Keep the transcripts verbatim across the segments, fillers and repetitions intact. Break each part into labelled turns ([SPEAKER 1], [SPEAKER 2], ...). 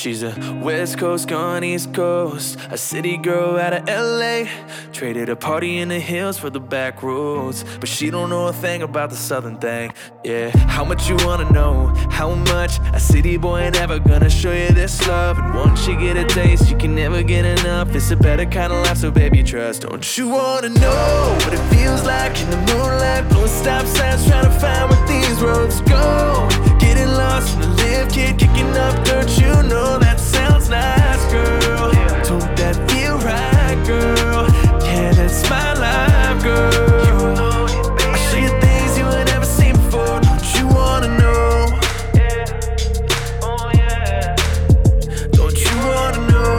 [SPEAKER 1] She's a West Coast gone East Coast, a city girl out of L A. Traded a party in the hills for the back roads, but she don't know a thing about the southern thing. Yeah, how much you wanna know? How much? A city boy ain't ever gonna show you this love. And once you get a taste, you can never get enough. It's a better kind of life, so baby trust. Don't you wanna know what it feels like in the moonlight, blowing stop signs, trying to find where these roads go? Getting lost in the lift kit, kicking up dirt, you know that sounds nice, girl. Don't that feel right, girl? Yeah, that's my life, girl. I'll show you things you ain't never seen before. Don't you wanna know? Don't you wanna know?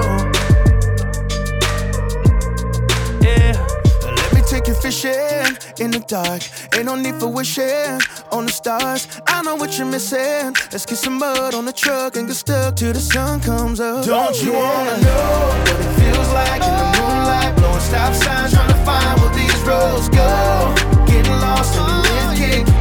[SPEAKER 1] Yeah.
[SPEAKER 2] Let me take you fishing in the dark. Ain't no need for wishing on the stars. I know what you're missing. Let's get some mud on the truck and get stuck till the sun comes up. Don't you
[SPEAKER 3] Yeah.
[SPEAKER 2] wanna know what it feels like in the moonlight, blowing stop signs, trying to find where these roads go? Getting lost in the lift kit,